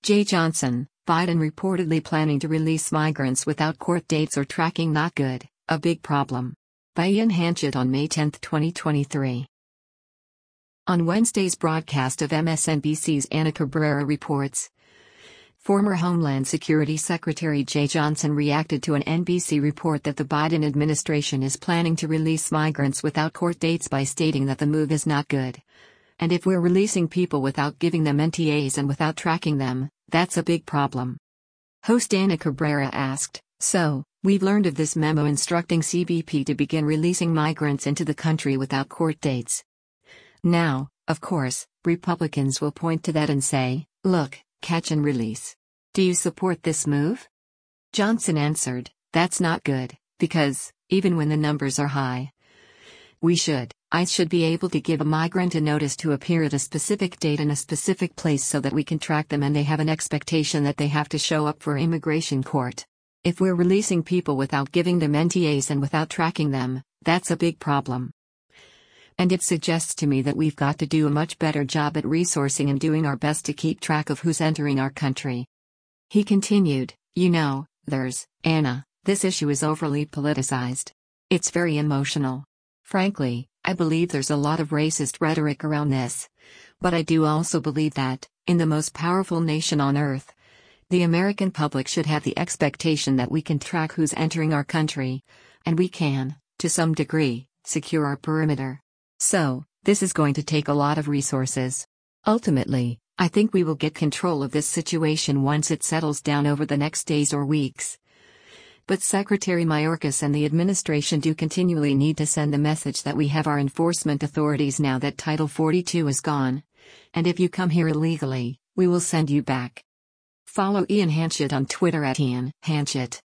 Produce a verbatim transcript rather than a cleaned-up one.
Jay Johnson, Biden reportedly planning to release migrants without court dates or tracking not good, a big problem. By Ian Hanchett on May tenth, twenty twenty-three. On Wednesday's broadcast of M S N B C's Ana Cabrera reports, former Homeland Security Secretary Jay Johnson reacted to an N B C report that the Biden administration is planning to release migrants without court dates by stating that the move is not good. And if we're releasing people without giving them N T As and without tracking them, that's a big problem. Host Ana Cabrera asked, "So, we've learned of this memo instructing C B P to begin releasing migrants into the country without court dates. Now, of course, Republicans will point to that and say, look, catch and release. Do you support this move?" Johnson answered, "That's not good, because, even when the numbers are high, we should, ICE should be able to give a migrant a notice to appear at a specific date in a specific place so that we can track them and they have an expectation that they have to show up for immigration court. If we're releasing people without giving them N T As and without tracking them, that's a big problem. And it suggests to me that we've got to do a much better job at resourcing and doing our best to keep track of who's entering our country." He continued, "You know, there's, Anna, this issue is overly politicized. It's very emotional. Frankly, I believe there's a lot of racist rhetoric around this. But I do also believe that, in the most powerful nation on earth, the American public should have the expectation that we can track who's entering our country, and we can, to some degree, secure our perimeter. So, this is going to take a lot of resources. Ultimately, I think we will get control of this situation once it settles down over the next days or weeks. But Secretary Mayorkas and the administration do continually need to send the message that we have our enforcement authorities now that Title forty-two is gone. And if you come here illegally, we will send you back." Follow Ian Hanchett on Twitter at Ian Hanchett.